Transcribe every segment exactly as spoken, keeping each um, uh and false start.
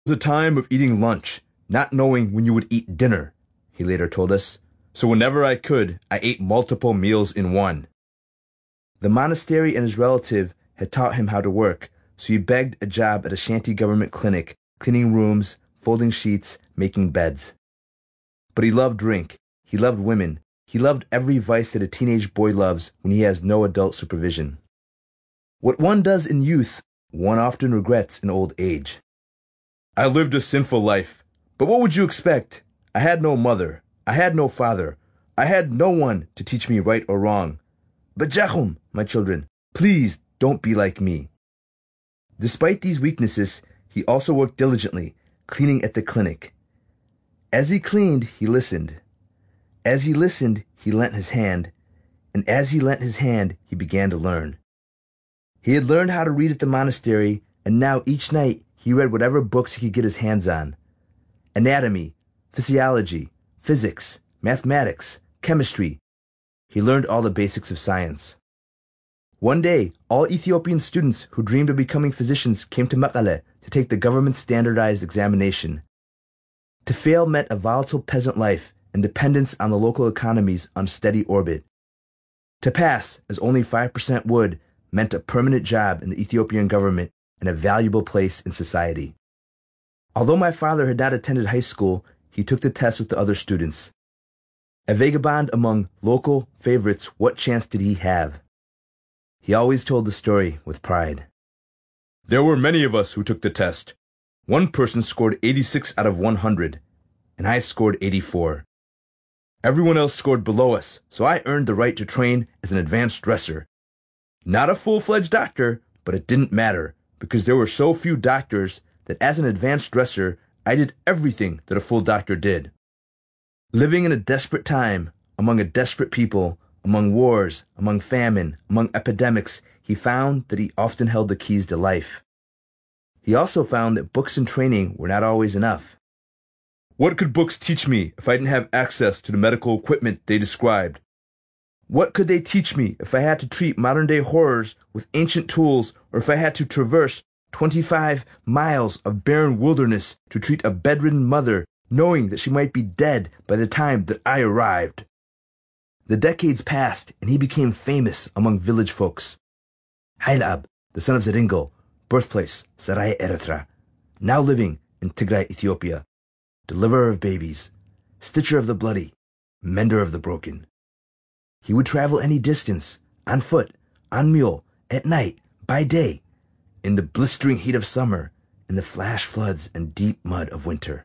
was a time of eating lunch, not knowing when you would eat dinner, he later told us. So whenever I could, I ate multiple meals in one. The monastery and his relative had taught him how to work, so he begged a job at a shanty government clinic, cleaning rooms, folding sheets, making beds. But he loved drink, he loved women, he loved every vice that a teenage boy loves when he has no adult supervision. What one does in youth, one often regrets in old age. I lived a sinful life, but what would you expect? I had no mother, I had no father, I had no one to teach me right or wrong. But Jahum, my children, please don't be like me. Despite these weaknesses, he also worked diligently, cleaning at the clinic. As he cleaned, he listened. As he listened, he lent his hand, and as he lent his hand, he began to learn. He had learned how to read at the monastery, and now each night he read whatever books he could get his hands on. Anatomy, physiology, physics, mathematics, chemistry. He learned all the basics of science. One day, all Ethiopian students who dreamed of becoming physicians came to Mekelle to take the government standardized examination. To fail meant a volatile peasant life and dependence on the local economy's unsteady orbit. To pass, as only five percent would, meant a permanent job in the Ethiopian government and a valuable place in society. Although my father had not attended high school, he took the test with the other students. A vagabond among local favorites, what chance did he have? He always told the story with pride. There were many of us who took the test. One person scored eighty-six out of one hundred, and I scored eighty-four. Everyone else scored below us, so I earned the right to train as an advanced dresser. Not a full-fledged doctor, but it didn't matter, because there were so few doctors that as an advanced dresser, I did everything that a full doctor did. Living in a desperate time, among a desperate people, among wars, among famine, among epidemics, he found that he often held the keys to life. He also found that books and training were not always enough. What could books teach me if I didn't have access to the medical equipment they described? What could they teach me if I had to treat modern-day horrors with ancient tools, or if I had to traverse twenty-five miles of barren wilderness to treat a bedridden mother, knowing that she might be dead by the time that I arrived? The decades passed, and he became famous among village folks. Haile Ab, the son of Zeringal, birthplace Sarai Eritrea, now living in Tigray, Ethiopia, deliverer of babies, stitcher of the bloody, mender of the broken. He would travel any distance, on foot, on mule, at night, by day, in the blistering heat of summer, in the flash floods and deep mud of winter.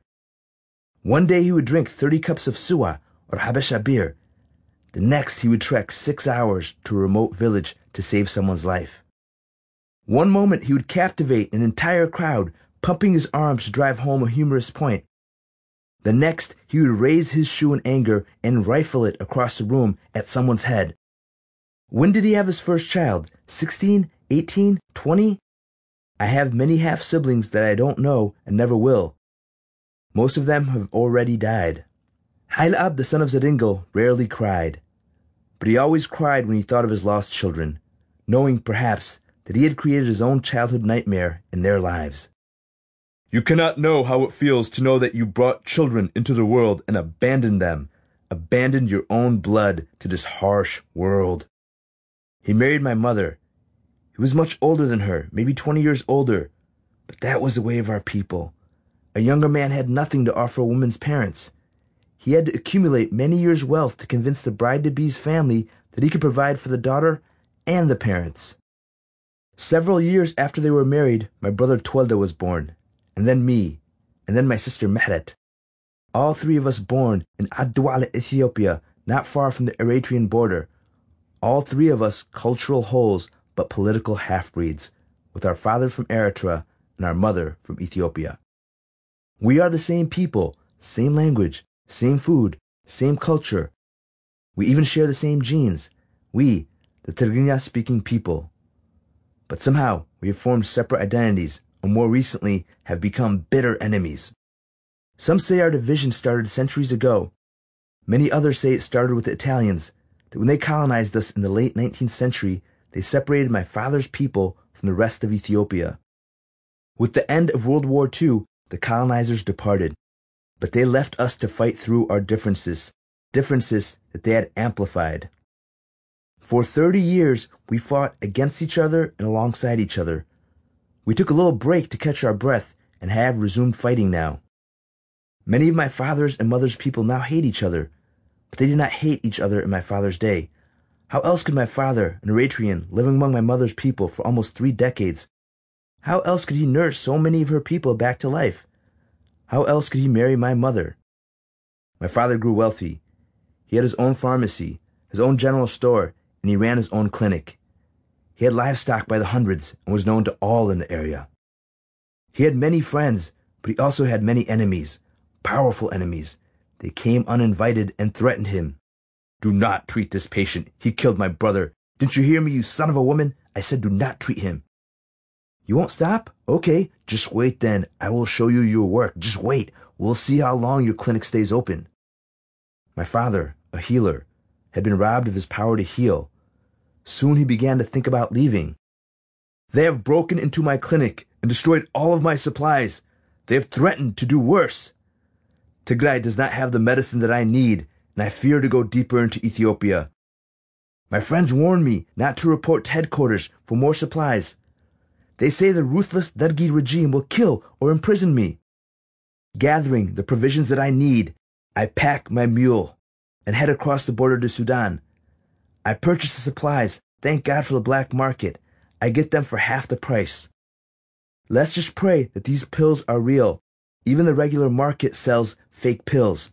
One day he would drink thirty cups of suwa, or habesha beer. The next he would trek six hours to a remote village to save someone's life. One moment he would captivate an entire crowd, pumping his arms to drive home a humorous point. The next, he would raise his shoe in anger and rifle it across the room at someone's head. When did he have his first child? Sixteen? Eighteen? Twenty? I have many half-siblings that I don't know and never will. Most of them have already died. Haile Ab, the son of Zeringal, rarely cried. But he always cried when he thought of his lost children, knowing, perhaps, that he had created his own childhood nightmare in their lives. You cannot know how it feels to know that you brought children into the world and abandoned them, abandoned your own blood to this harsh world. He married my mother. He was much older than her, maybe twenty years older, but that was the way of our people. A younger man had nothing to offer a woman's parents. He had to accumulate many years' wealth to convince the bride-to-be's family that he could provide for the daughter and the parents. Several years after they were married, my brother Twelda was born, and then me, and then my sister Mehret. All three of us born in Ad-Douala, Ethiopia, not far from the Eritrean border. All three of us cultural wholes, but political half-breeds, with our father from Eritrea and our mother from Ethiopia. We are the same people, same language, same food, same culture. We even share the same genes, we, the Tigrinya-speaking people. But somehow we have formed separate identities, and more recently have become bitter enemies. Some say our division started centuries ago. Many others say it started with the Italians, that when they colonized us in the late nineteenth century, they separated my father's people from the rest of Ethiopia. With the end of World War Two, The colonizers departed, but they left us to fight through our differences, differences that they had amplified. For thirty years, we fought against each other and alongside each other. We took a little break to catch our breath and have resumed fighting now. Many of my father's and mother's people now hate each other, but they did not hate each other in my father's day. How else could my father, an Eritrean, living among my mother's people for almost three decades, how else could he nurse so many of her people back to life? How else could he marry my mother? My father grew wealthy. He had his own pharmacy, his own general store, and he ran his own clinic. He had livestock by the hundreds and was known to all in the area. He had many friends, but he also had many enemies, powerful enemies. They came uninvited and threatened him. Do not treat this patient. He killed my brother. Didn't you hear me, you son of a woman? I said do not treat him. You won't stop? Okay, just wait then. I will show you your work. Just wait. We'll see how long your clinic stays open. My father, a healer, had been robbed of his power to heal. Soon he began to think about leaving. They have broken into my clinic and destroyed all of my supplies. They have threatened to do worse. Tigray does not have the medicine that I need, and I fear to go deeper into Ethiopia. My friends warned me not to report to headquarters for more supplies. They say the ruthless Dergi regime will kill or imprison me. Gathering the provisions that I need, I pack my mule and head across the border to Sudan. I purchase the supplies, thank God for the black market. I get them for half the price. Let's just pray that these pills are real. Even the regular market sells fake pills.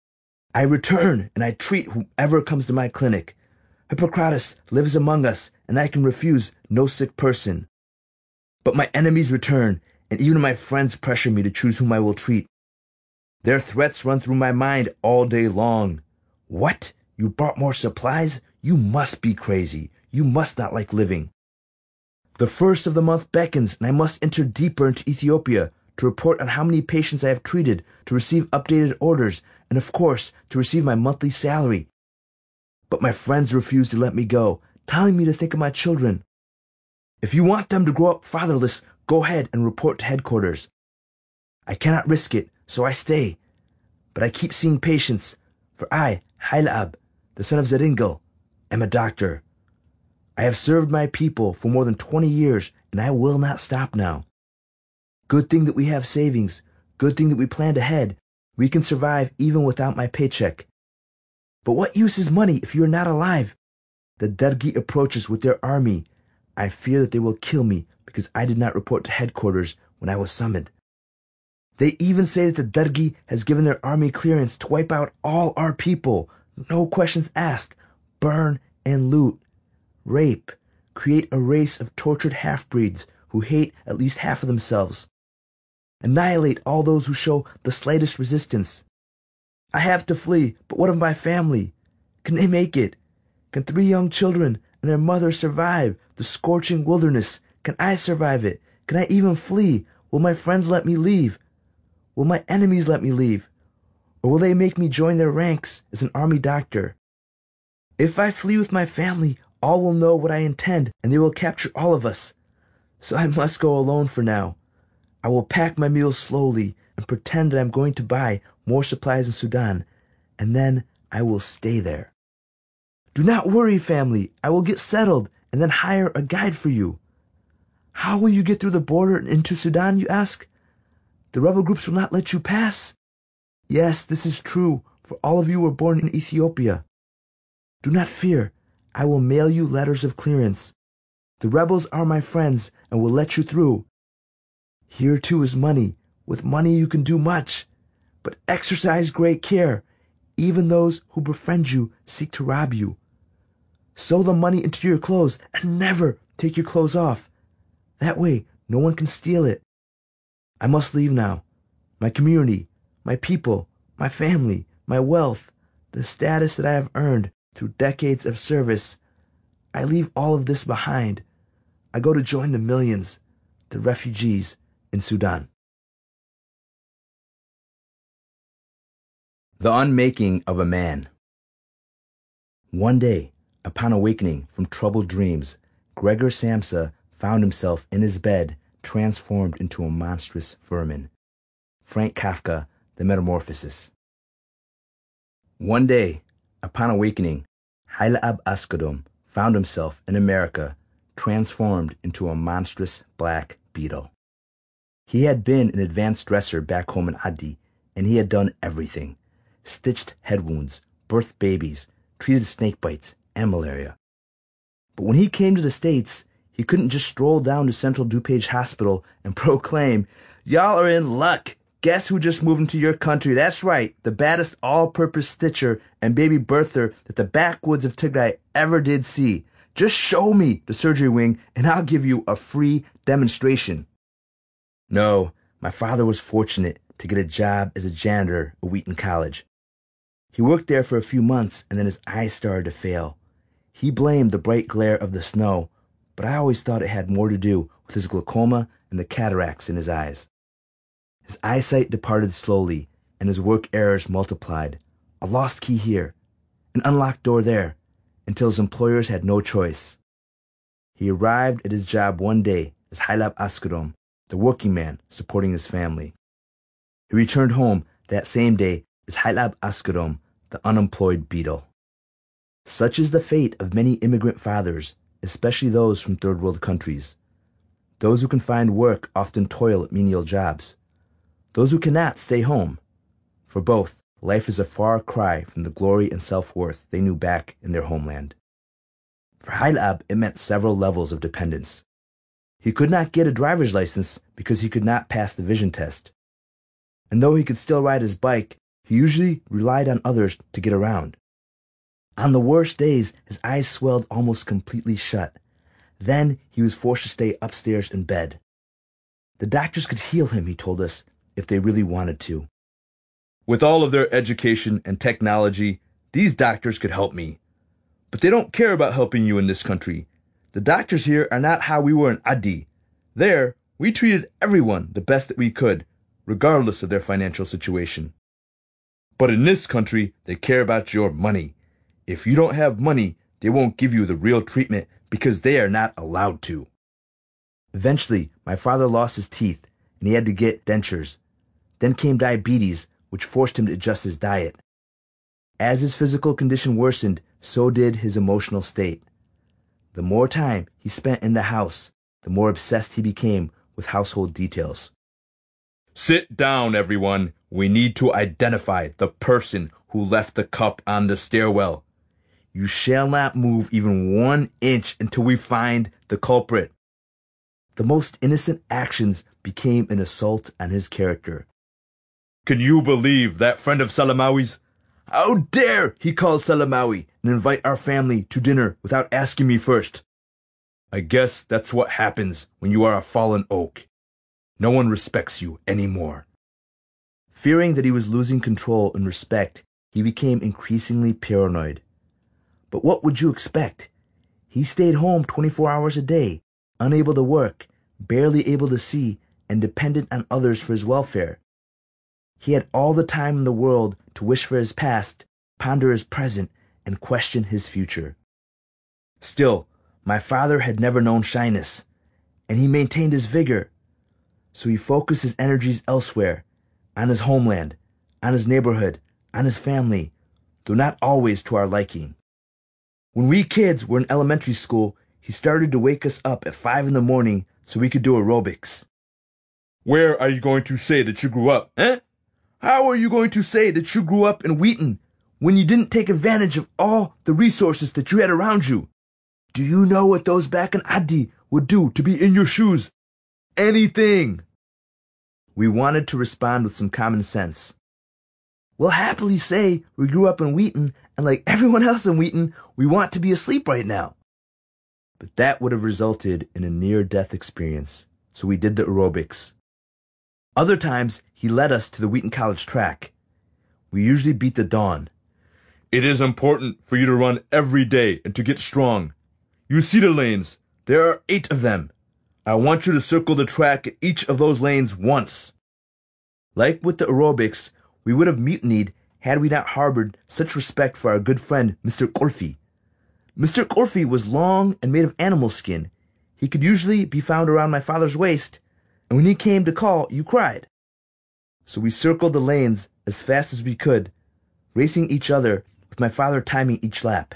I return and I treat whoever comes to my clinic. Hippocrates lives among us, and I can refuse no sick person. But my enemies return, and even my friends pressure me to choose whom I will treat. Their threats run through my mind all day long. What? You brought more supplies? You must be crazy. You must not like living. The first of the month beckons, and I must enter deeper into Ethiopia to report on how many patients I have treated, to receive updated orders, and of course, to receive my monthly salary. But my friends refuse to let me go, telling me to think of my children. If you want them to grow up fatherless, go ahead and report to headquarters. I cannot risk it, so I stay. But I keep seeing patients, for I, Hailab, the son of Zeringel, am a doctor. I have served my people for more than twenty years, and I will not stop now. Good thing that we have savings. Good thing that we planned ahead. We can survive even without my paycheck. But what use is money if you are not alive? The Dergi approaches with their army. I fear that they will kill me because I did not report to headquarters when I was summoned. They even say that the Dergi has given their army clearance to wipe out all our people. No questions asked. Burn and loot. Rape. Create a race of tortured half-breeds who hate at least half of themselves. Annihilate all those who show the slightest resistance. I have to flee, but what of my family? Can they make it? Can three young children and their mother survive the scorching wilderness? Can I survive it? Can I even flee? Will my friends let me leave? Will my enemies let me leave? Or will they make me join their ranks as an army doctor? If I flee with my family, all will know what I intend, and they will capture all of us. So I must go alone for now. I will pack my meals slowly and pretend that I'm going to buy more supplies in Sudan, and then I will stay there. Do not worry, family. I will get settled and then hire a guide for you. How will you get through the border and into Sudan, you ask? The rebel groups will not let you pass. Yes, this is true, for all of you were born in Ethiopia. Do not fear. I will mail you letters of clearance. The rebels are my friends and will let you through. Here too is money. With money you can do much. But exercise great care. Even those who befriend you seek to rob you. Sew the money into your clothes and never take your clothes off. That way no one can steal it. I must leave now. My community, my people, my family, my wealth, the status that I have earned through decades of service. I leave all of this behind. I go to join the millions, the refugees in Sudan. The Unmaking of a Man. One day, upon awakening from troubled dreams, Gregor Samsa found himself in his bed, transformed into a monstrous vermin. Frank Kafka, The Metamorphosis. One day, upon awakening, Haile Ab Askedom found himself in America transformed into a monstrous black beetle. He had been an advanced dresser back home in Adi, and he had done everything. Stitched head wounds, birthed babies, treated snake bites, and malaria. But when he came to the States, he couldn't just stroll down to Central DuPage Hospital and proclaim, "Y'all are in luck. Guess who just moved into your country? That's right, the baddest all-purpose stitcher and baby birther that the backwoods of Tigray ever did see. Just show me the surgery wing and I'll give you a free demonstration." No, my father was fortunate to get a job as a janitor at Wheaton College. He worked there for a few months and then his eyes started to fail. He blamed the bright glare of the snow, but I always thought it had more to do with his glaucoma and the cataracts in his eyes. His eyesight departed slowly, and his work errors multiplied. A lost key here, an unlocked door there, until his employers had no choice. He arrived at his job one day as Haile Ab Askedom, the working man supporting his family. He returned home that same day as Haile Ab Askedom, the unemployed beetle. Such is the fate of many immigrant fathers, especially those from third world countries. Those who can find work often toil at menial jobs. Those who cannot stay home. For both, life is a far cry from the glory and self-worth they knew back in their homeland. For Haile Ab, it meant several levels of dependence. He could not get a driver's license because he could not pass the vision test. And though he could still ride his bike, he usually relied on others to get around. On the worst days, his eyes swelled almost completely shut. Then he was forced to stay upstairs in bed. The doctors could heal him, he told us, if they really wanted to. "With all of their education and technology, these doctors could help me. But they don't care about helping you in this country. The doctors here are not how we were in Adi. There, we treated everyone the best that we could, regardless of their financial situation. But in this country, they care about your money. If you don't have money, they won't give you the real treatment because they are not allowed to." Eventually, my father lost his teeth and he had to get dentures. Then came diabetes, which forced him to adjust his diet. As his physical condition worsened, so did his emotional state. The more time he spent in the house, the more obsessed he became with household details. "Sit down, everyone. We need to identify the person who left the cup on the stairwell. You shall not move even one inch until we find the culprit." The most innocent actions became an assault on his character. "Can you believe that friend of Salamawi's? How dare he call Salamawi and invite our family to dinner without asking me first? I guess that's what happens when you are a fallen oak. No one respects you anymore." Fearing that he was losing control and respect, he became increasingly paranoid. But what would you expect? He stayed home twenty-four hours a day, unable to work, barely able to see, and dependent on others for his welfare. He had all the time in the world to wish for his past, ponder his present, and question his future. Still, my father had never known shyness, and he maintained his vigor. So he focused his energies elsewhere, on his homeland, on his neighborhood, on his family, though not always to our liking. When we kids were in elementary school, he started to wake us up at five in the morning so we could do aerobics. "Where are you going to say that you grew up, eh? How are you going to say that you grew up in Wheaton when you didn't take advantage of all the resources that you had around you? Do you know what those back in Adi would do to be in your shoes? Anything!" We wanted to respond with some common sense. We'll happily say we grew up in Wheaton, and like everyone else in Wheaton, we want to be asleep right now. But that would have resulted in a near-death experience, so we did the aerobics. Other times, he led us to the Wheaton College track. We usually beat the dawn. "It is important for you to run every day and to get strong. You see the lanes. There are eight of them. I want you to circle the track at each of those lanes once." Like with the aerobics, we would have mutinied had we not harbored such respect for our good friend, Mister Korfi. Mister Korfi was long and made of animal skin. He could usually be found around my father's waist, and when he came to call, you cried. so we circled the lanes as fast as we could, racing each other with my father timing each lap.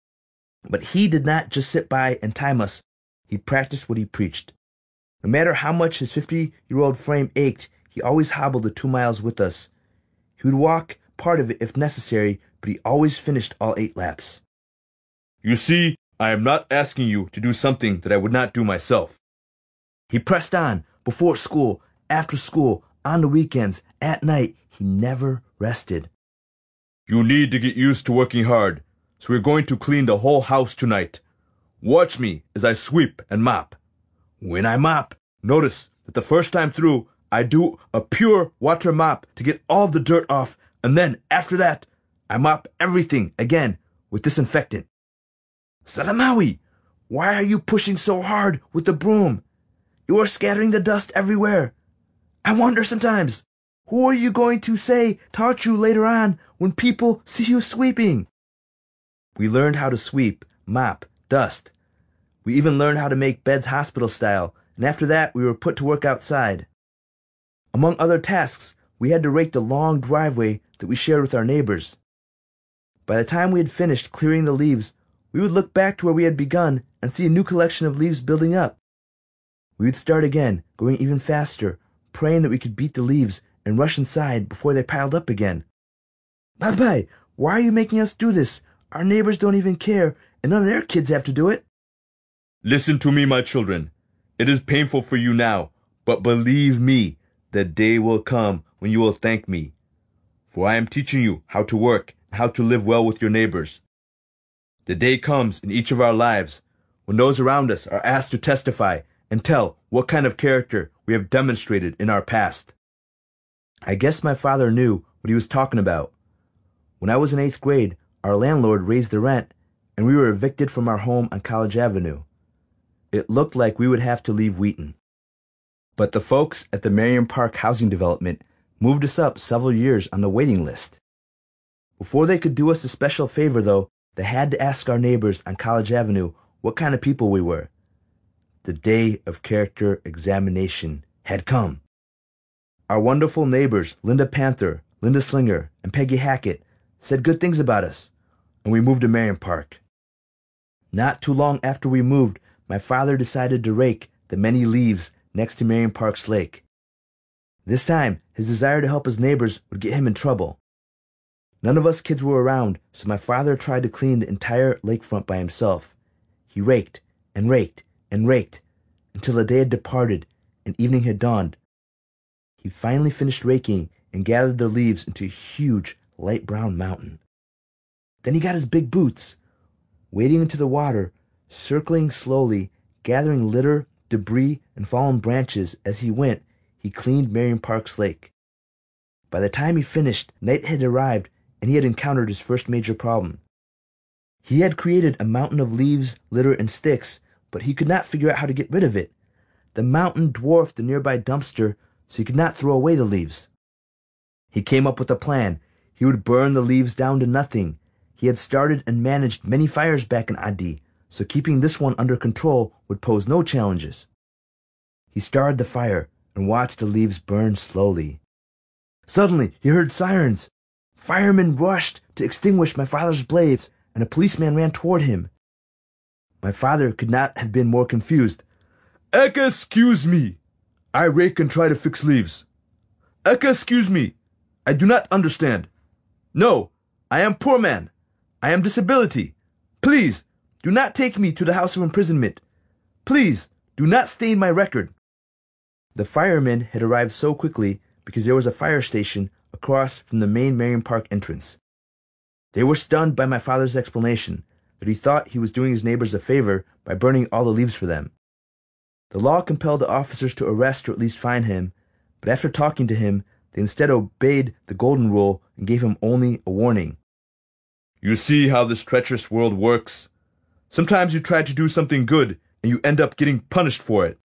But he did not just sit by and time us, he practiced what he preached. No matter how much his fifty-year-old frame ached, he always hobbled the two miles with us. He would walk part of it if necessary, but he always finished all eight laps. You see, I am not asking you to do something that I would not do myself. He pressed on, before school, after school, on the weekends, at night. He never rested. You need to get used to working hard, so we're going to clean the whole house tonight. Watch me as I sweep and mop. When I mop, notice that the first time through, I do a pure water mop to get all the dirt off, and then, after that, I mop everything again with disinfectant. Salamawi, why are you pushing so hard with the broom? You are scattering the dust everywhere. I wonder sometimes, who are you going to say taught you later on when people see you sweeping? We learned how to sweep, mop, dust. We even learned how to make beds hospital style, and after that we were put to work outside. Among other tasks, we had to rake the long driveway that we shared with our neighbors. By the time we had finished clearing the leaves, we would look back to where we had begun and see a new collection of leaves building up. We would start again, going even faster, praying that we could beat the leaves and rush inside before they piled up again. Babai, why are you making us do this? Our neighbors don't even care, and none of their kids have to do it. Listen to me, my children. It is painful for you now, but believe me, the day will come when you will thank me. For I am teaching you how to work and how to live well with your neighbors. The day comes in each of our lives when those around us are asked to testify and tell what kind of character we have demonstrated in our past. I guess my father knew what he was talking about. When I was in eighth grade, our landlord raised the rent, and we were evicted from our home on College Avenue. It looked like we would have to leave Wheaton. But the folks at the Marion Park housing development moved us up several years on the waiting list. Before they could do us a special favor, though, they had to ask our neighbors on College Avenue what kind of people we were. The day of character examination had come. Our wonderful neighbors, Linda Panther, Linda Slinger, and Peggy Hackett, said good things about us, and we moved to Marion Park. Not too long after we moved, my father decided to rake the many leaves next to Marion Park's lake. This time, his desire to help his neighbors would get him in trouble. None of us kids were around, so my father tried to clean the entire lakefront by himself. He raked and raked and raked until the day had departed and evening had dawned. He finally finished raking and gathered the leaves into a huge light brown mountain. Then he got his big boots, wading into the water, circling slowly, gathering litter, debris, and fallen branches as he went. He cleaned Marion Park's lake. By the time he finished, night had arrived, and he had encountered his first major problem. He had created a mountain of leaves, litter, and sticks, but he could not figure out how to get rid of it. The mountain dwarfed the nearby dumpster, so he could not throw away the leaves. He came up with a plan. He would burn the leaves down to nothing. He had started and managed many fires back in Adi, so keeping this one under control would pose no challenges. He started the fire and watched the leaves burn slowly. Suddenly, he heard sirens. Firemen rushed to extinguish my father's blaze, and a policeman ran toward him. My father could not have been more confused. Excuse me. I rake and try to fix leaves. Excuse me. I do not understand. No, I am poor man. I am disability. Please, do not take me to the house of imprisonment. Please, do not stain my record. The firemen had arrived so quickly because there was a fire station across from the main Marion Park entrance. They were stunned by my father's explanation that he thought he was doing his neighbors a favor by burning all the leaves for them. The law compelled the officers to arrest or at least fine him, but after talking to him, they instead obeyed the golden rule and gave him only a warning. You see how this treacherous world works? Sometimes you try to do something good and you end up getting punished for it.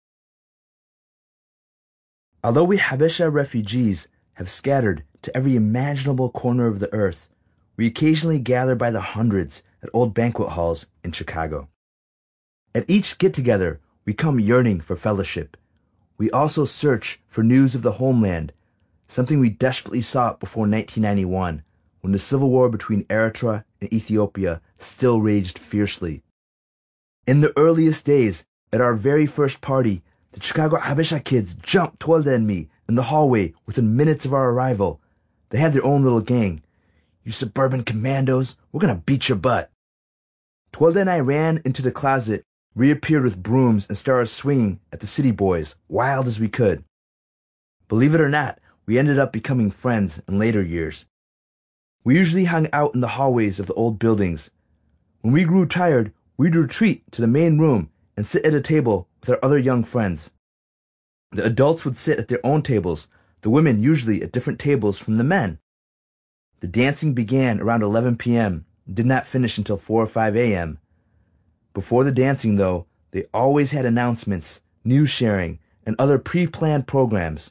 Although we Habesha refugees have scattered to every imaginable corner of the earth, we occasionally gather by the hundreds at old banquet halls in Chicago. At each get-together, we come yearning for fellowship. We also search for news of the homeland, something we desperately sought before nineteen ninety-one, when the civil war between Eritrea and Ethiopia still raged fiercely. In the earliest days, at our very first party, the Chicago Habesha kids jumped Twelda and me in the hallway within minutes of our arrival. They had their own little gang. "You suburban commandos, we're gonna beat your butt." Twelda and I ran into the closet, reappeared with brooms, and started swinging at the city boys, wild as we could. Believe it or not, we ended up becoming friends in later years. We usually hung out in the hallways of the old buildings. When we grew tired, we'd retreat to the main room and sit at a table with our other young friends. The adults would sit at their own tables, the women usually at different tables from the men. The dancing began around eleven p.m. and did not finish until four or five a.m. Before the dancing, though, they always had announcements, news sharing, and other pre-planned programs.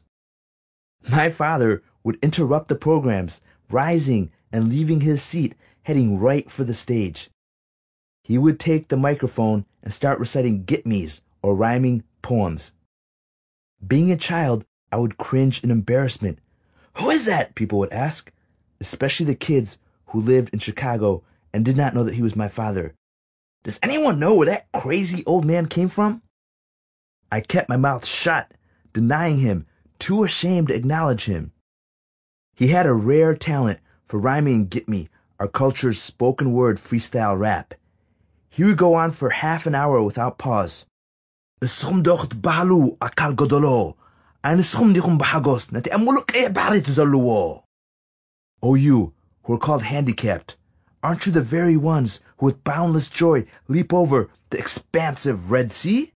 My father would interrupt the programs, rising and leaving his seat, heading right for the stage. He would take the microphone and start reciting gitmis, or rhyming poems. Being a child, I would cringe in embarrassment. "Who is that?" people would ask, especially the kids who lived in Chicago and did not know that he was my father. "Does anyone know where that crazy old man came from?" I kept my mouth shut, denying him, too ashamed to acknowledge him. He had a rare talent for rhyming gitmi, our culture's spoken word freestyle rap. He would go on for half an hour without pause. "Esum docht bahalu akal godolo, an esum dichum bahagos nati amuluk e barit zaluo." "Oh, you who are called handicapped, aren't you the very ones who with boundless joy leap over the expansive Red Sea?"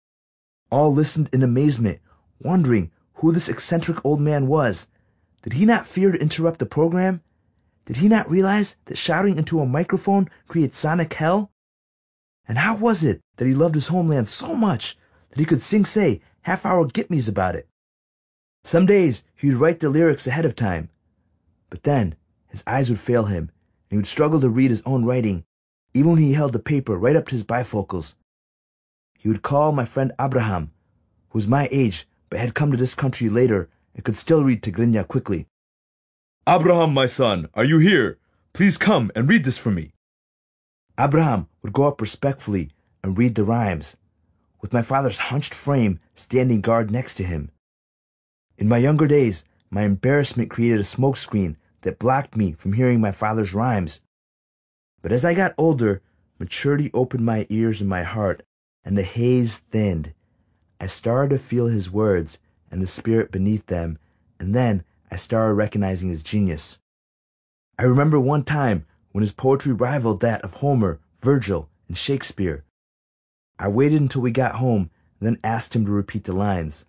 All listened in amazement, wondering who this eccentric old man was. Did he not fear to interrupt the program? Did he not realize that shouting into a microphone creates sonic hell? And how was it that he loved his homeland so much that he could sing, say, half-hour gitmis about it? Some days he would write the lyrics ahead of time, but then his eyes would fail him, and he would struggle to read his own writing, even when he held the paper right up to his bifocals. He would call my friend Abraham, who was my age but had come to this country later and could still read Tigrinya quickly. "Abraham, my son, are you here? Please come and read this for me." Abraham would go up respectfully and read the rhymes, with my father's hunched frame standing guard next to him. In my younger days, my embarrassment created a smokescreen that blocked me from hearing my father's rhymes. But as I got older, maturity opened my ears and my heart, and the haze thinned. I started to feel his words and the spirit beneath them, and then I started recognizing his genius. I remember one time when his poetry rivaled that of Homer, Virgil, and Shakespeare. I waited until we got home and then asked him to repeat the lines.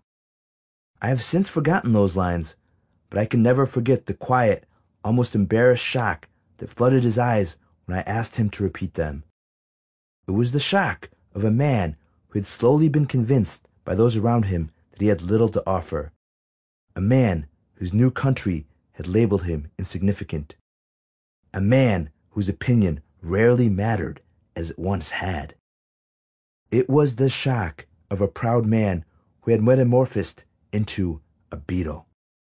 I have since forgotten those lines, but I can never forget the quiet, almost embarrassed shock that flooded his eyes when I asked him to repeat them. It was the shock of a man who had slowly been convinced by those around him that he had little to offer. A man whose new country had labeled him insignificant. A man whose opinion rarely mattered as it once had. It was the shock of a proud man who had metamorphosed into a beetle.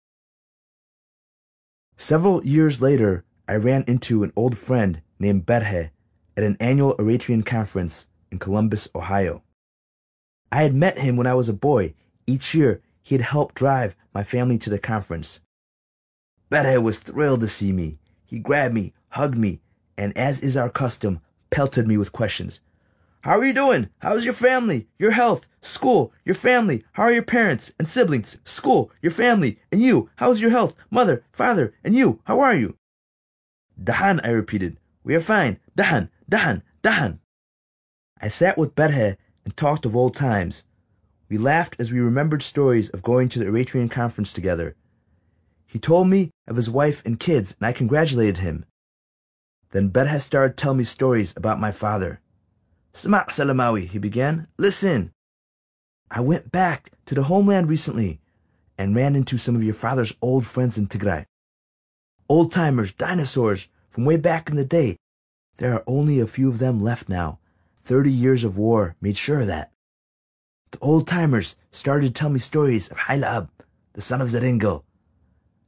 Several years later, I ran into an old friend named Berhe at an annual Eritrean conference in Columbus, Ohio. I had met him when I was a boy. Each year, he had helped drive my family to the conference. Berhe was thrilled to see me. He grabbed me, hugged me, and as is our custom, pelted me with questions. "How are you doing? How's your family? Your health? School? Your family? How are your parents and siblings? School? Your family? And you? How's your health? Mother, father, and you? How are you?" "Dahan," I repeated. "We are fine. Dahan, Dahan, Dahan." I sat with Berhe and talked of old times. We laughed as we remembered stories of going to the Eritrean conference together. He told me of his wife and kids, and I congratulated him. Then Berhe started telling me stories about my father. "Sma' Salamawi," he began. "Listen. I went back to the homeland recently and ran into some of your father's old friends in Tigray. Old-timers, dinosaurs from way back in the day. There are only a few of them left now. Thirty years of war made sure of that. The old-timers started to tell me stories of Hailab, the son of Zeringel.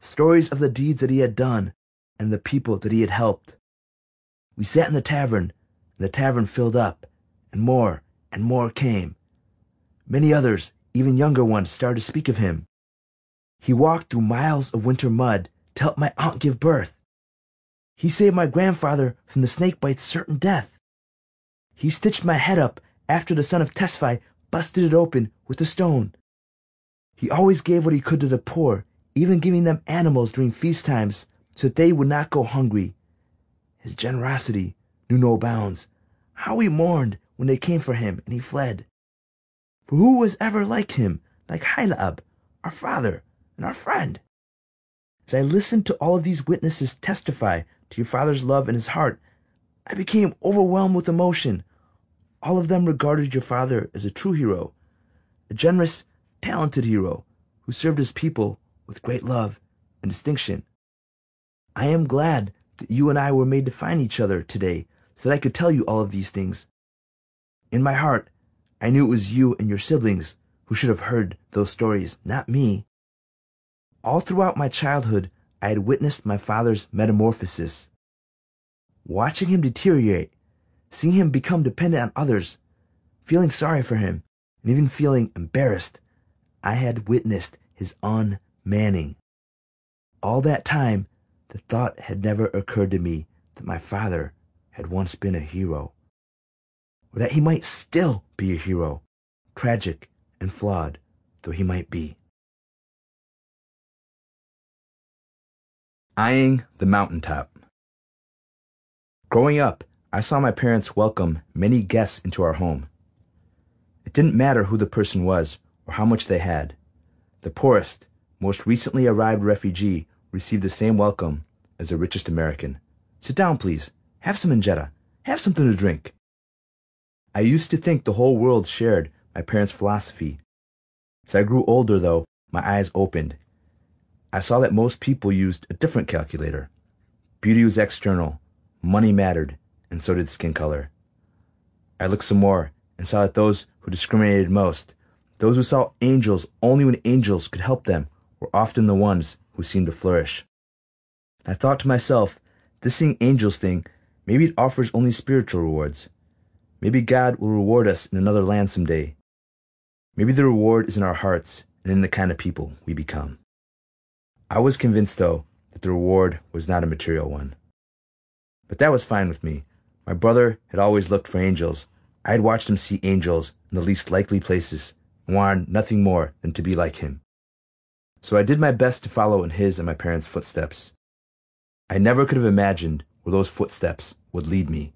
stories of the deeds that he had done and the people that he had helped. We sat in the tavern, and the tavern filled up, and more and more came. Many others, even younger ones, started to speak of him. He walked through miles of winter mud to help my aunt give birth. He saved my grandfather from the snakebite's certain death. He stitched my head up after the son of Tesfaye busted it open with a stone. He always gave what he could to the poor, even giving them animals during feast times so that they would not go hungry. His generosity knew no bounds. How we mourned when they came for him and he fled. For who was ever like him, like Hylab, our father and our friend? As I listened to all of these witnesses testify to your father's love in his heart, I became overwhelmed with emotion. All of them regarded your father as a true hero, a generous, talented hero who served his people with great love and distinction. I am glad that you and I were made to find each other today so that I could tell you all of these things. In my heart, I knew it was you and your siblings who should have heard those stories, not me. All throughout my childhood, I had witnessed my father's metamorphosis. Watching him deteriorate, seeing him become dependent on others, feeling sorry for him, and even feeling embarrassed, I had witnessed his unmanning. All that time, the thought had never occurred to me that my father had once been a hero, or that he might still be a hero, tragic and flawed though he might be. Eyeing the mountaintop. Growing up, I saw my parents welcome many guests into our home. It didn't matter who the person was or how much they had. The poorest, most recently arrived refugee received the same welcome as the richest American. Sit down, please. Have some injera. Have something to drink. I used to think the whole world shared my parents' philosophy. As I grew older, though, my eyes opened. I saw that most people used a different calculator. Beauty was external, money mattered, and so did skin color. I looked some more and saw that those who discriminated most, those who saw angels only when angels could help them, were often the ones who seemed to flourish. I thought to myself, this seeing angels thing, maybe it offers only spiritual rewards. Maybe God will reward us in another land someday. Maybe the reward is in our hearts and in the kind of people we become. I was convinced, though, that the reward was not a material one. But that was fine with me. My brother had always looked for angels. I had watched him see angels in the least likely places and wanted nothing more than to be like him. So I did my best to follow in his and my parents' footsteps. I never could have imagined where those footsteps would lead me.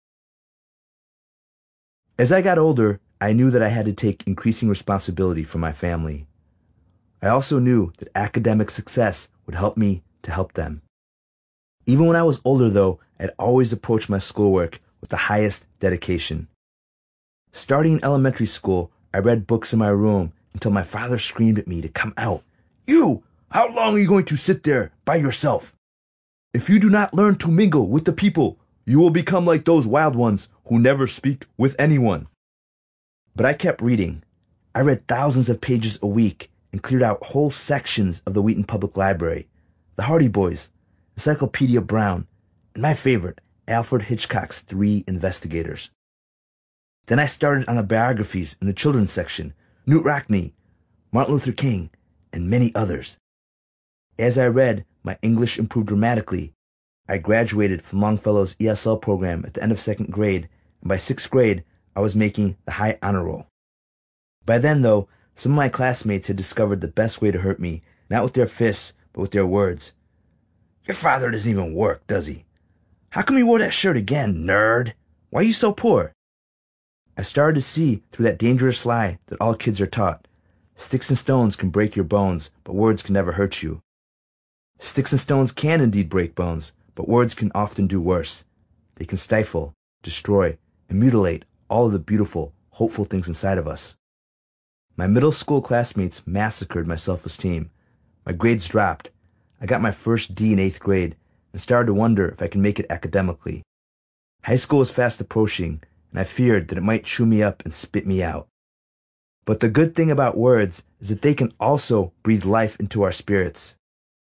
As I got older, I knew that I had to take increasing responsibility for my family. I also knew that academic success would help me to help them. Even when I was older, though, I had always approached my schoolwork with the highest dedication. Starting in elementary school, I read books in my room until my father screamed at me to come out. You! How long are you going to sit there by yourself? If you do not learn to mingle with the people, you will become like those wild ones who never speak with anyone. But I kept reading. I read thousands of pages a week and cleared out whole sections of the Wheaton Public Library, the Hardy Boys, Encyclopedia Brown, and my favorite, Alfred Hitchcock's Three Investigators. Then I started on the biographies in the children's section, Knute Rockne, Martin Luther King, and many others. As I read, my English improved dramatically. I graduated from Longfellow's E S L program at the end of second grade, and by sixth grade, I was making the high honor roll. By then, though, some of my classmates had discovered the best way to hurt me, not with their fists, but with their words. Your father doesn't even work, does he? How come you wore that shirt again, nerd? Why are you so poor? I started to see through that dangerous lie that all kids are taught. Sticks and stones can break your bones, but words can never hurt you. Sticks and stones can indeed break bones, but words can often do worse. They can stifle, destroy, and mutilate all of the beautiful, hopeful things inside of us. My middle school classmates massacred my self-esteem. My grades dropped. I got my first D in eighth grade and started to wonder if I could make it academically. High school was fast approaching, and I feared that it might chew me up and spit me out. But the good thing about words is that they can also breathe life into our spirits.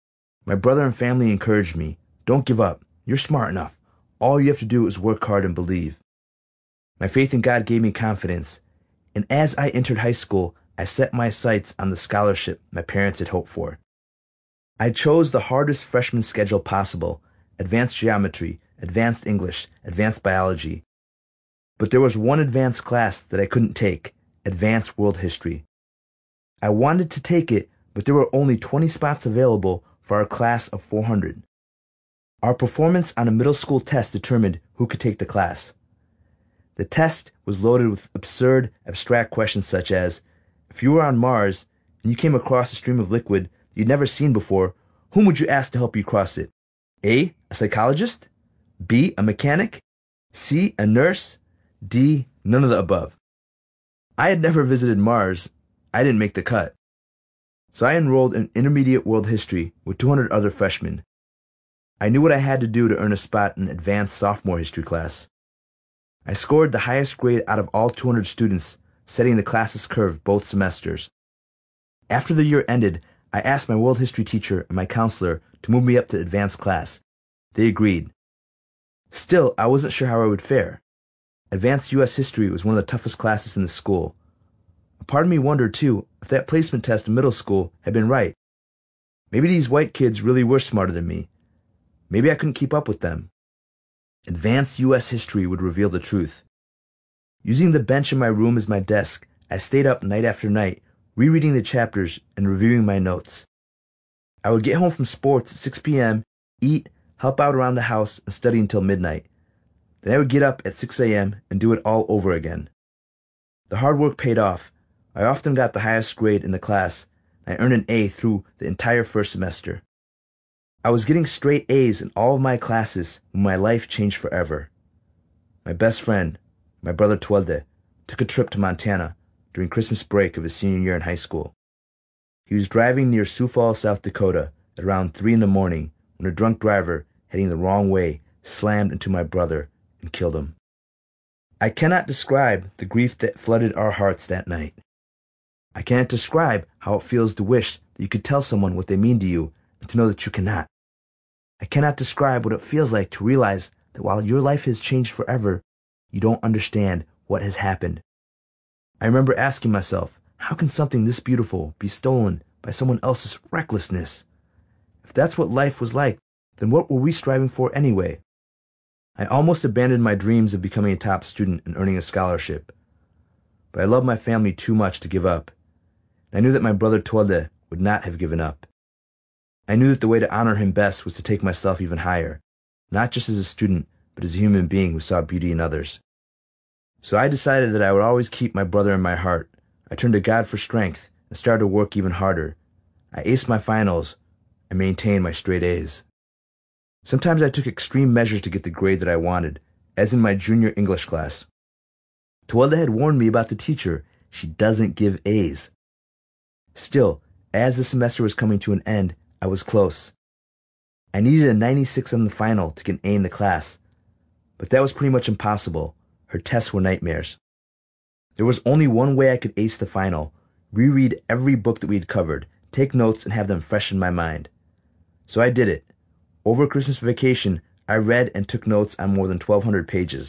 My brother and family encouraged me. Don't give up. You're smart enough. All you have to do is work hard and believe. My faith in God gave me confidence, and as I entered high school, I set my sights on the scholarship my parents had hoped for. I chose the hardest freshman schedule possible: advanced geometry, advanced English, advanced biology. But there was one advanced class that I couldn't take: advanced world history. I wanted to take it, but there were only twenty spots available for our class of four hundred. Our performance on a middle school test determined who could take the class. The test was loaded with absurd, abstract questions such as, if you were on Mars and you came across a stream of liquid you'd never seen before, whom would you ask to help you cross it? A. A psychologist? B. A mechanic? C. A nurse? D. None of the above. I had never visited Mars. I didn't make the cut. So I enrolled in intermediate world history with two hundred other freshmen. I knew what I had to do to earn a spot in advanced sophomore history class. I scored the highest grade out of all two hundred students, setting the class's curve both semesters. After the year ended, I asked my world history teacher and my counselor to move me up to advanced class. They agreed. Still, I wasn't sure how I would fare. Advanced U S history was one of the toughest classes in the school. A part of me wondered, too, if that placement test in middle school had been right. Maybe these white kids really were smarter than me. Maybe I couldn't keep up with them. Advanced U S history would reveal the truth. Using the bench in my room as my desk, I stayed up night after night, rereading the chapters and reviewing my notes. I would get home from sports at six p.m., eat, help out around the house, and study until midnight. Then I would get up at six a.m. and do it all over again. The hard work paid off. I often got the highest grade in the class, and I earned an A through the entire first semester. I was getting straight A's in all of my classes when my life changed forever. My best friend, my brother Twelde, took a trip to Montana during Christmas break of his senior year in high school. He was driving near Sioux Falls, South Dakota at around three in the morning when a drunk driver heading the wrong way slammed into my brother and killed him. I cannot describe the grief that flooded our hearts that night. I cannot describe how it feels to wish that you could tell someone what they mean to you and to know that you cannot. I cannot describe what it feels like to realize that while your life has changed forever, you don't understand what has happened. I remember asking myself, how can something this beautiful be stolen by someone else's recklessness? If that's what life was like, then what were we striving for anyway? I almost abandoned my dreams of becoming a top student and earning a scholarship. But I loved my family too much to give up. And I knew that my brother Twelde would not have given up. I knew that the way to honor him best was to take myself even higher, not just as a student, but as a human being who saw beauty in others. So I decided that I would always keep my brother in my heart. I turned to God for strength and started to work even harder. I aced my finals and maintained my straight A's. Sometimes I took extreme measures to get the grade that I wanted, as in my junior English class. Twelde had warned me about the teacher. She doesn't give A's. Still, as the semester was coming to an end, I was close. I needed a ninety-six on the final to get an A in the class, but that was pretty much impossible. Her tests were nightmares. There was only one way I could ace the final: reread every book that we had covered, take notes, and have them fresh in my mind. So I did it. Over Christmas vacation, I read and took notes on more than twelve hundred pages.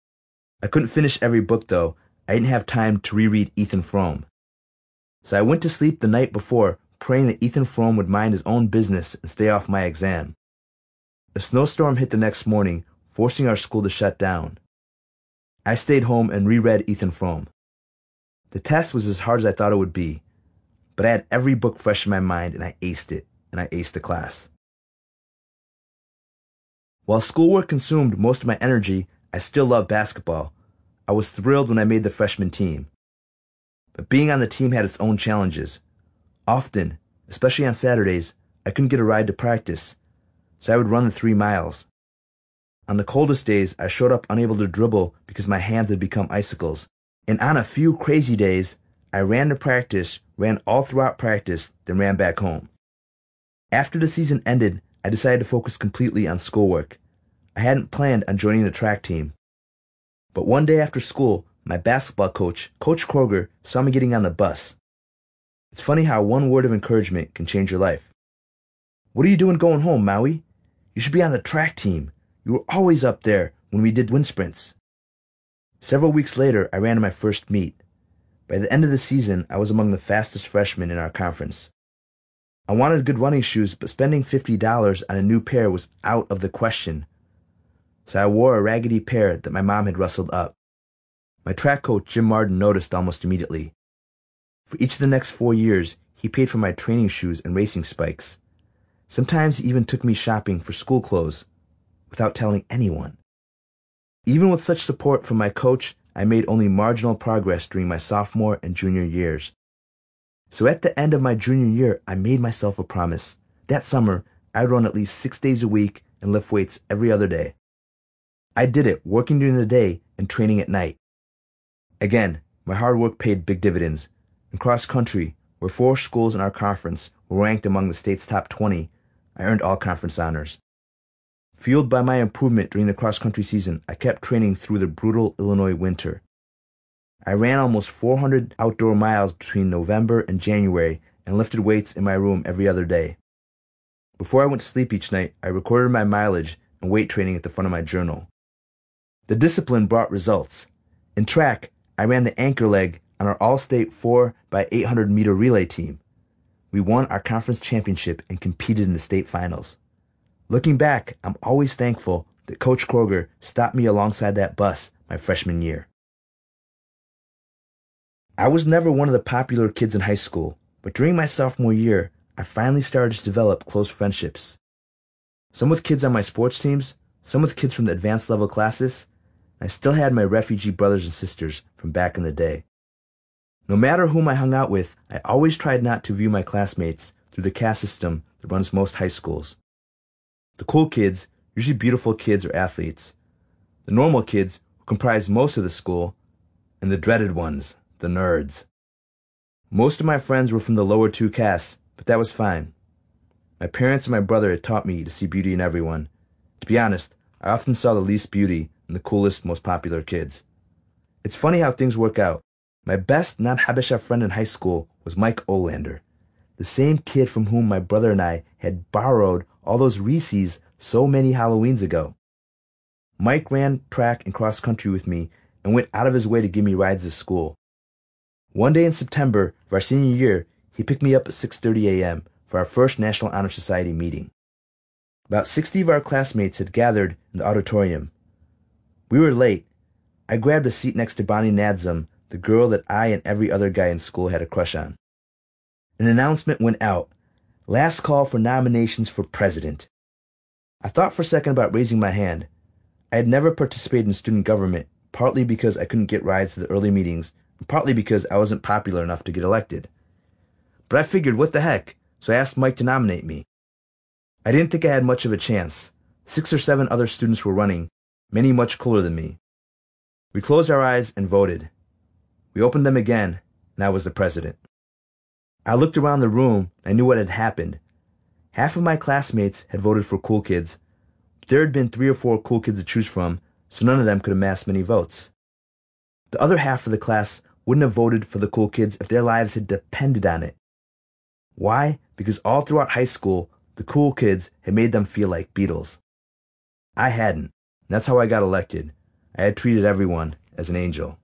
I couldn't finish every book, though. I didn't have time to reread Ethan Frome. So I went to sleep the night before, praying that Ethan Frome would mind his own business and stay off my exam. A snowstorm hit the next morning, forcing our school to shut down. I stayed home and reread Ethan Frome. The test was as hard as I thought it would be, but I had every book fresh in my mind and I aced it, and I aced the class. While schoolwork consumed most of my energy, I still loved basketball. I was thrilled when I made the freshman team. But being on the team had its own challenges. Often, especially on Saturdays, I couldn't get a ride to practice, so I would run the three miles. On the coldest days, I showed up unable to dribble because my hands had become icicles. And on a few crazy days, I ran to practice, ran all throughout practice, then ran back home. After the season ended, I decided to focus completely on schoolwork. I hadn't planned on joining the track team. But one day after school, my basketball coach, Coach Kroger, saw me getting on the bus. It's funny how one word of encouragement can change your life. "What are you doing going home, Maui? You should be on the track team. You were always up there when we did wind sprints." Several weeks later, I ran my first meet. By the end of the season, I was among the fastest freshmen in our conference. I wanted good running shoes, but spending fifty dollars on a new pair was out of the question. So I wore a raggedy pair that my mom had rustled up. My track coach, Jim Martin, noticed almost immediately. For each of the next four years, he paid for my training shoes and racing spikes. Sometimes he even took me shopping for school clothes without telling anyone. Even with such support from my coach, I made only marginal progress during my sophomore and junior years. So at the end of my junior year, I made myself a promise. That summer, I'd run at least six days a week and lift weights every other day. I did it, working during the day and training at night. Again, my hard work paid big dividends. In cross country, where four schools in our conference were ranked among the state's top twenty, I earned all conference honors. Fueled by my improvement during the cross-country season, I kept training through the brutal Illinois winter. I ran almost four hundred outdoor miles between November and January and lifted weights in my room every other day. Before I went to sleep each night, I recorded my mileage and weight training at the front of my journal. The discipline brought results. In track, I ran the anchor leg on our all-state four by eight hundred meter relay team. We won our conference championship and competed in the state finals. Looking back, I'm always thankful that Coach Kroger stopped me alongside that bus my freshman year. I was never one of the popular kids in high school, but during my sophomore year, I finally started to develop close friendships. Some with kids on my sports teams, some with kids from the advanced level classes, and I still had my refugee brothers and sisters from back in the day. No matter whom I hung out with, I always tried not to view my classmates through the caste system that runs most high schools. The cool kids, usually beautiful kids or athletes. The normal kids, who comprised most of the school. And the dreaded ones, the nerds. Most of my friends were from the lower two castes, but that was fine. My parents and my brother had taught me to see beauty in everyone. To be honest, I often saw the least beauty in the coolest, most popular kids. It's funny how things work out. My best non-Habesha friend in high school was Mike Olander, the same kid from whom my brother and I had borrowed all those Reese's so many Halloweens ago. Mike ran track and cross country with me and went out of his way to give me rides to school. One day in September of our senior year, he picked me up at six thirty a.m. for our first National Honor Society meeting. About sixty of our classmates had gathered in the auditorium. We were late. I grabbed a seat next to Bonnie Nadzum, the girl that I and every other guy in school had a crush on. An announcement went out. Last call for nominations for president. I thought for a second about raising my hand. I had never participated in student government, partly because I couldn't get rides to the early meetings, and partly because I wasn't popular enough to get elected. But I figured, what the heck, so I asked Mike to nominate me. I didn't think I had much of a chance. Six or seven other students were running, many much cooler than me. We closed our eyes and voted. We opened them again, and I was the president. I looked around the room and I knew what had happened. Half of my classmates had voted for cool kids, but there had been three or four cool kids to choose from, so none of them could amass many votes. The other half of the class wouldn't have voted for the cool kids if their lives had depended on it. Why? Because all throughout high school, the cool kids had made them feel like Beatles. I hadn't, and that's how I got elected. I had treated everyone as an angel.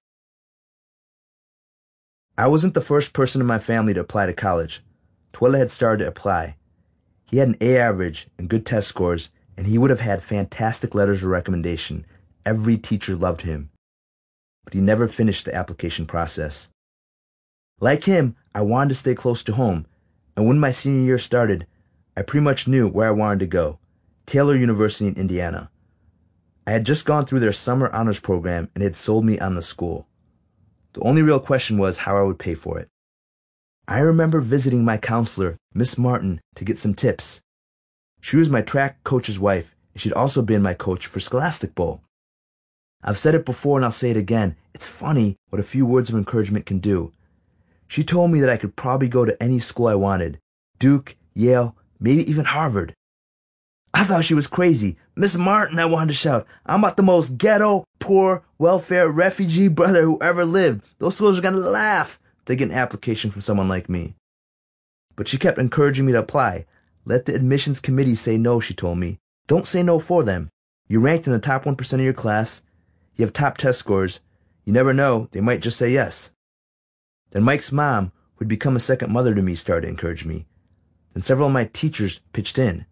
I wasn't the first person in my family to apply to college. Twila had started to apply. He had an A average and good test scores, and he would have had fantastic letters of recommendation. Every teacher loved him. But he never finished the application process. Like him, I wanted to stay close to home, and when my senior year started, I pretty much knew where I wanted to go, Taylor University in Indiana. I had just gone through their summer honors program and had sold me on the school. The only real question was how I would pay for it. I remember visiting my counselor, Miss Martin, to get some tips. She was my track coach's wife, and she'd also been my coach for Scholastic Bowl. I've said it before and I'll say it again. It's funny what a few words of encouragement can do. She told me that I could probably go to any school I wanted. Duke, Yale, maybe even Harvard. I thought she was crazy. Miss Martin, I wanted to shout. I'm about the most ghetto, poor, welfare, refugee brother who ever lived. Those schools are going to laugh if they get an application from someone like me. But she kept encouraging me to apply. Let the admissions committee say no, she told me. Don't say no for them. You ranked in the top one percent of your class. You have top test scores. You never know, they might just say yes. Then Mike's mom, who'd become a second mother to me, started to encourage me. Then several of my teachers pitched in.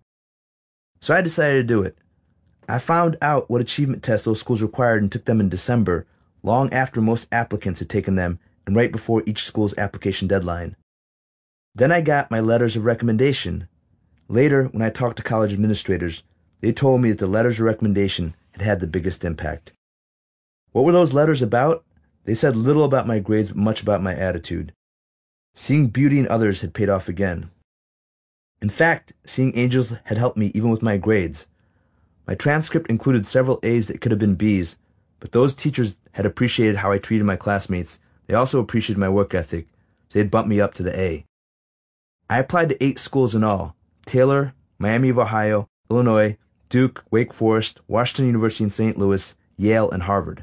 So I decided to do it. I found out what achievement tests those schools required and took them in December, long after most applicants had taken them and right before each school's application deadline. Then I got my letters of recommendation. Later, when I talked to college administrators, they told me that the letters of recommendation had had the biggest impact. What were those letters about? They said little about my grades, but much about my attitude. Seeing beauty in others had paid off again. In fact, seeing angels had helped me even with my grades. My transcript included several A's that could have been B's, but those teachers had appreciated how I treated my classmates. They also appreciated my work ethic, so they'd bumped me up to the A. I applied to eight schools in all: Taylor, Miami of Ohio, Illinois, Duke, Wake Forest, Washington University in Saint Louis, Yale, and Harvard.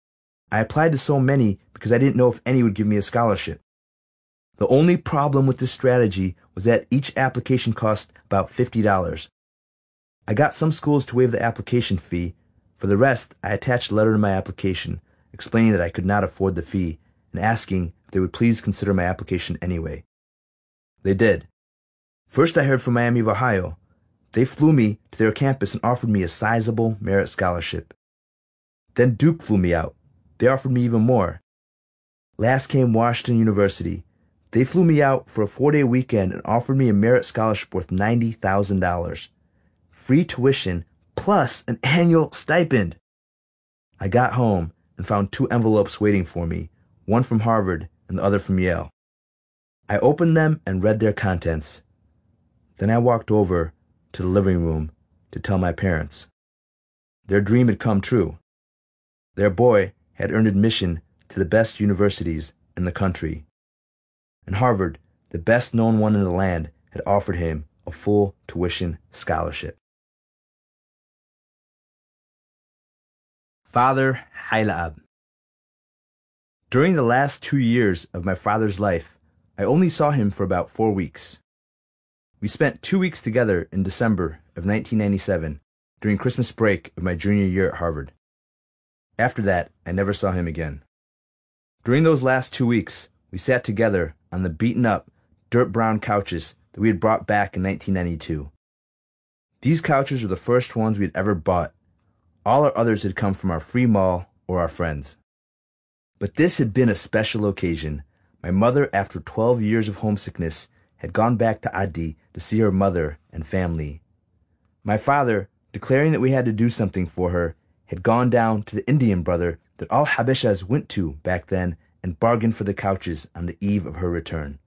I applied to so many because I didn't know if any would give me a scholarship. The only problem with this strategy was that each application cost about fifty dollars. I got some schools to waive the application fee. For the rest, I attached a letter to my application, explaining that I could not afford the fee, and asking if they would please consider my application anyway. They did. First I heard from Miami of Ohio. They flew me to their campus and offered me a sizable merit scholarship. Then Duke flew me out. They offered me even more. Last came Washington University. They flew me out for a four-day weekend and offered me a merit scholarship worth ninety thousand dollars. Free tuition plus an annual stipend. I got home and found two envelopes waiting for me, one from Harvard and the other from Yale. I opened them and read their contents. Then I walked over to the living room to tell my parents. Their dream had come true. Their boy had earned admission to the best universities in the country. And Harvard, the best known one in the land, had offered him a full tuition scholarship. Father Haila'ab. During the last two years of my father's life, I only saw him for about four weeks. We spent two weeks together in December of nineteen ninety-seven, during Christmas break of my junior year at Harvard. After that, I never saw him again. During those last two weeks, we sat together on the beaten-up, dirt-brown couches that we had brought back in nineteen ninety-two. These couches were the first ones we had ever bought. All our others had come from our free mall or our friends. But this had been a special occasion. My mother, after twelve years of homesickness, had gone back to Adi to see her mother and family. My father, declaring that we had to do something for her, had gone down to the Indian brother that all Habeshas went to back then and bargained for the couches on the eve of her return.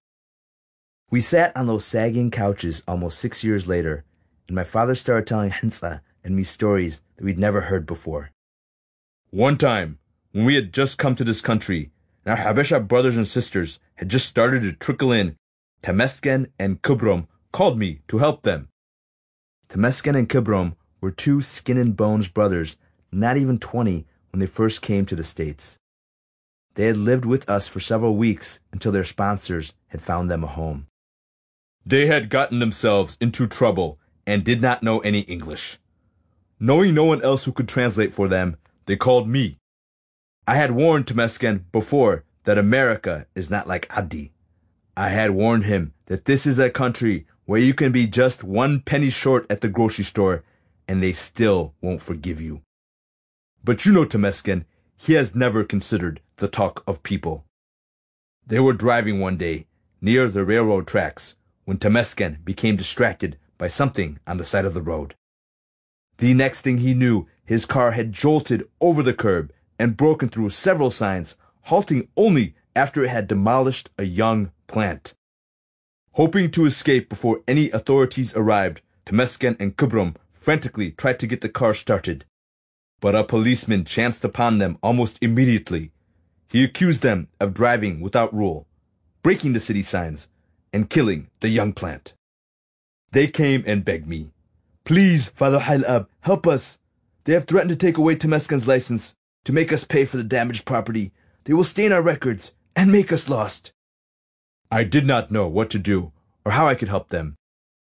We sat on those sagging couches almost six years later, and my father started telling Hinsa and me stories that we'd never heard before. One time, when we had just come to this country, and our Habesha brothers and sisters had just started to trickle in, Temesgen and Kubrom called me to help them. Temesgen and Kubrom were two skin and bones brothers, not even twenty when they first came to the States. They had lived with us for several weeks until their sponsors had found them a home. They had gotten themselves into trouble and did not know any English. Knowing no one else who could translate for them, they called me. I had warned Temesgen before that America is not like Adi. I had warned him that this is a country where you can be just one penny short at the grocery store and they still won't forgive you. But you know Temesgen, he has never considered the talk of people. They were driving one day near the railroad tracks when Temesgen became distracted by something on the side of the road. The next thing he knew, his car had jolted over the curb and broken through several signs, halting only after it had demolished a young plant. Hoping to escape before any authorities arrived, Temesgen and Kubrom frantically tried to get the car started. But a policeman chanced upon them almost immediately. He accused them of driving without rule, breaking the city signs, and killing the young plant. They came and begged me, "Please, Father Haila'ab, help us. They have threatened to take away Temesgen's license, to make us pay for the damaged property. They will stain our records and make us lost." I did not know what to do or how I could help them.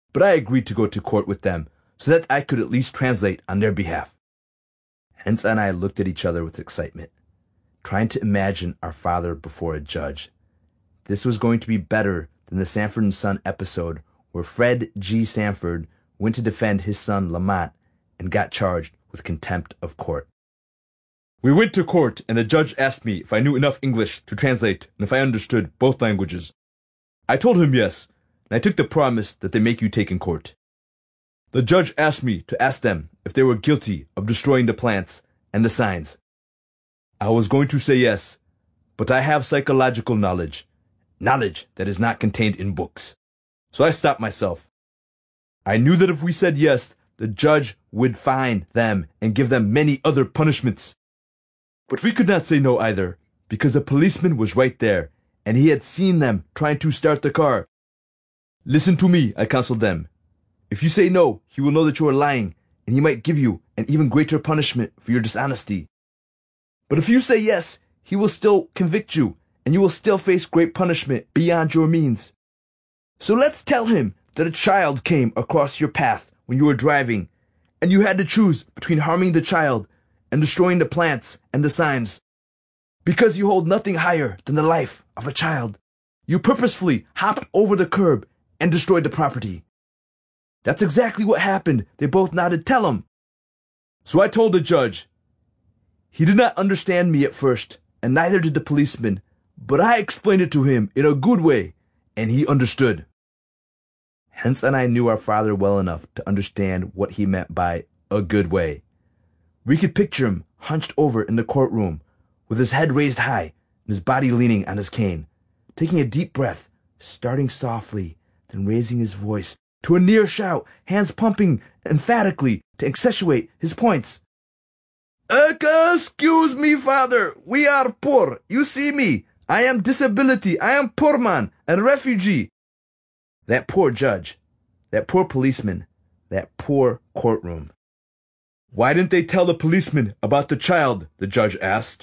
but I agreed to go to court with them so that I could at least translate on their behalf. Hens and I looked at each other with excitement, trying to imagine our father before a judge. This was going to be better than the Sanford and Son episode where Fred G. Sanford went to defend his son Lamont and got charged with contempt of court. We went to court, and the judge asked me if I knew enough English to translate and if I understood both languages. I told him yes, and I took the promise that they make you take in court. The judge asked me to ask them if they were guilty of destroying the plants and the signs. I was going to say yes, but I have psychological knowledge, knowledge that is not contained in books. So I stopped myself. I knew that if we said yes, the judge would fine them and give them many other punishments. But we could not say no either, because a policeman was right there, and he had seen them trying to start the car. Listen to me, I counseled them. If you say no, he will know that you are lying, and he might give you an even greater punishment for your dishonesty. But if you say yes, he will still convict you, and you will still face great punishment beyond your means. So let's tell him that a child came across your path when you were driving, and you had to choose between harming the child and destroying the plants and the signs. Because you hold nothing higher than the life of a child, you purposefully hopped over the curb and destroyed the property. That's exactly what happened. They both nodded. Tell him. So I told the judge. He did not understand me at first, and neither did the policeman, but I explained it to him in a good way, and he understood. Hens and I knew our father well enough to understand what he meant by a good way. We could picture him hunched over in the courtroom, with his head raised high and his body leaning on his cane, taking a deep breath, starting softly, then raising his voice to a near shout, hands pumping emphatically to accentuate his points. Excuse me, father, we are poor. You see me. I am disability. I am poor man and refugee. That poor judge, that poor policeman, that poor courtroom. Why didn't they tell the policeman about the child? The judge asked.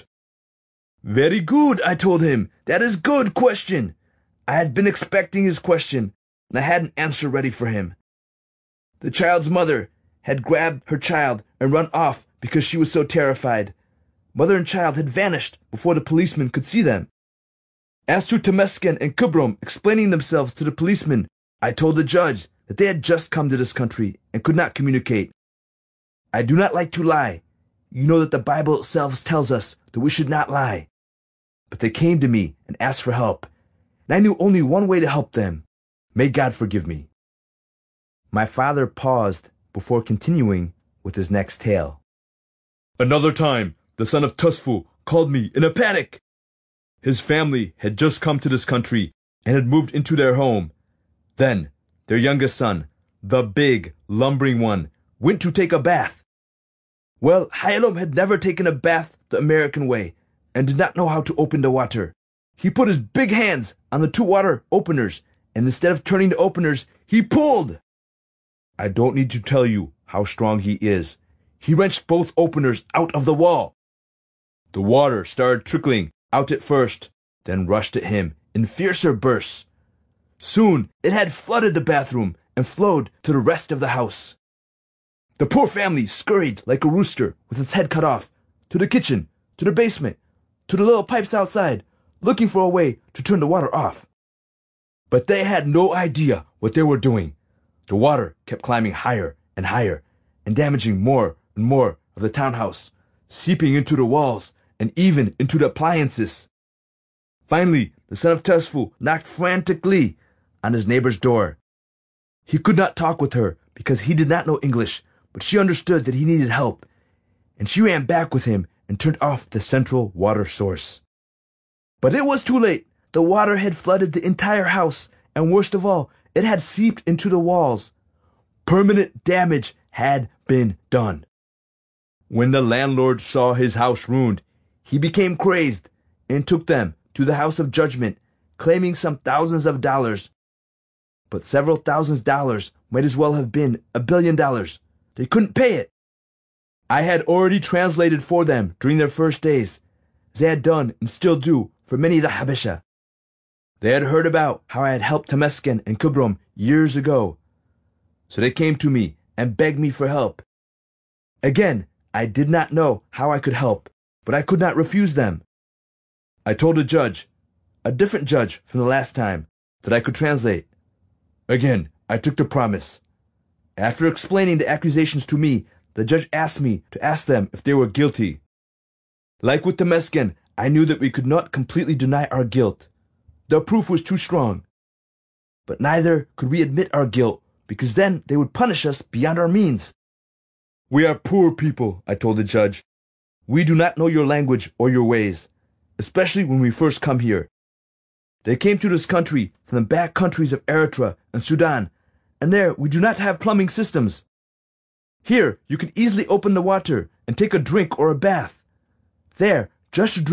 Very good, I told him. That is good question. I had been expecting his question, and I had an answer ready for him. The child's mother had grabbed her child and run off because she was so terrified. Mother and child had vanished before the policeman could see them. As to Temesgen and Kubrom explaining themselves to the policeman, I told the judge that they had just come to this country and could not communicate. I do not like to lie. You know that the Bible itself tells us that we should not lie. But they came to me and asked for help, and I knew only one way to help them. May God forgive me. My father paused before continuing with his next tale. Another time, the son of Tusfu called me in a panic. His family had just come to this country and had moved into their home. Then, their youngest son, the big, lumbering one, went to take a bath. Well, Hyalom had never taken a bath the American way and did not know how to open the water. He put his big hands on the two water openers, and instead of turning the openers, he pulled. I don't need to tell you how strong he is. He wrenched both openers out of the wall. The water started trickling out at first, then rushed at him in fiercer bursts. Soon it had flooded the bathroom and flowed to the rest of the house. The poor family scurried like a rooster with its head cut off, to the kitchen, to the basement, to the little pipes outside, looking for a way to turn the water off. But they had no idea what they were doing. The water kept climbing higher and higher and damaging more and more of the townhouse, seeping into the walls and even into the appliances. Finally, the son of Tusfu knocked frantically on his neighbor's door. He could not talk with her because he did not know English, but she understood that he needed help, and she ran back with him and turned off the central water source. But it was too late. The water had flooded the entire house, and worst of all, it had seeped into the walls. Permanent damage had been done. When the landlord saw his house ruined, he became crazed and took them to the house of judgment, claiming some thousands of dollars. But several thousands dollars might as well have been a billion dollars. They couldn't pay it. I had already translated for them during their first days, as they had done and still do for many of the Habesha. They had heard about how I had helped Temesgen and Kubrom years ago. so they came to me and begged me for help. Again, I did not know how I could help, but I could not refuse them. I told a judge, a different judge from the last time, that I could translate. Again, I took the promise. After explaining the accusations to me, the judge asked me to ask them if they were guilty. Like with the Meskin, I knew that we could not completely deny our guilt. The proof was too strong. But neither could we admit our guilt, because then they would punish us beyond our means. We are poor people, I told the judge. We do not know your language or your ways, especially when we first come here. They came to this country from the back countries of Eritrea and Sudan, and there we do not have plumbing systems. Here you can easily open the water and take a drink or a bath. There, just to drink